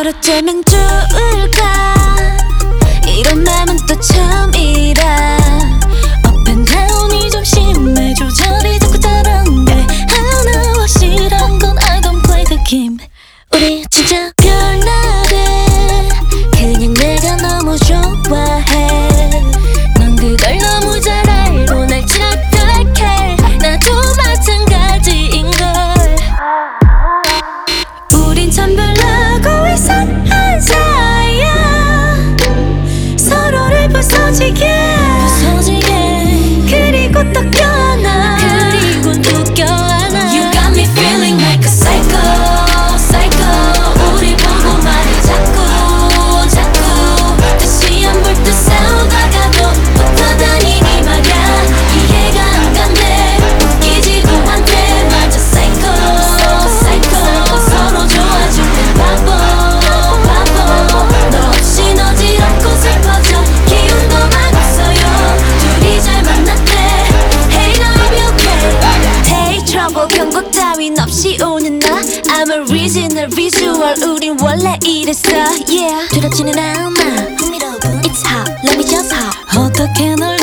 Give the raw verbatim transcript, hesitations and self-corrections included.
어쩌면 좋을까 이런 맘은 또 처음이라 Up and down이 좀 심해 조절이 자꾸 다른데 하나와 싫은 건 I don't play the game 우리 진짜 별나래 그냥 내가 너무 좋아해 넌 그걸 너무 잘 알고 날 착각해 나도 마찬가지인걸 우린 참 별나고 이상한 사이야 서로를 부서지게 부서지게 그리고 또 껴안아 그리고 또 껴안아 You got me feeling like a psycho psycho 우리 보고 말해 자꾸 자꾸 다시 안 볼 듯 싸우다가도 붙어 다니니 말야 이해가 안 간대 웃기지도 않대 맞아 psycho psycho 서로 좋아줄 땐 바보 바보 너 없인 어지럽고 슬퍼져 기운도 막 없어요 둘이 잘 만났대 Hey now I'm okay Take trouble 경고 따윈 없이 오는 나 I'm a original visual 우린 원래 이랬어 Yeah 두렵지는 않아 흥미로운 It's hot let me just hop 어떻게 널